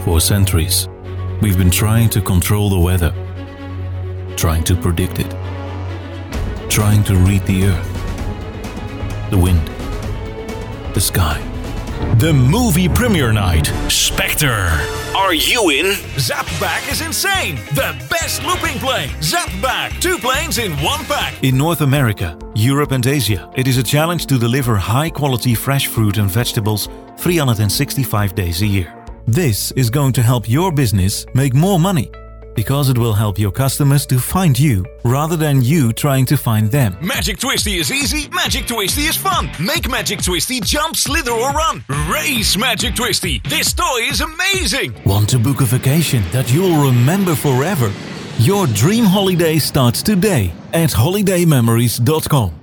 For centuries, we've been trying to control the weather, trying to predict it, trying to read the earth, the wind, the sky. The movie premiere night, Spectre. Are you in? Zapback is insane! The best looping plane! Zapback! 2 planes in 1 pack! In North America, Europe and Asia, it is a challenge to deliver high-quality fresh fruit and vegetables 365 days a year. This is going to help your business make more money, because it will help your customers to find you rather than you trying to find them. Magic Twisty is easy, Magic Twisty is fun. Make Magic Twisty jump, slither or run. Race Magic Twisty. This toy is amazing. Want to book a vacation that you'll remember forever? Your dream holiday starts today at holidaymemories.com.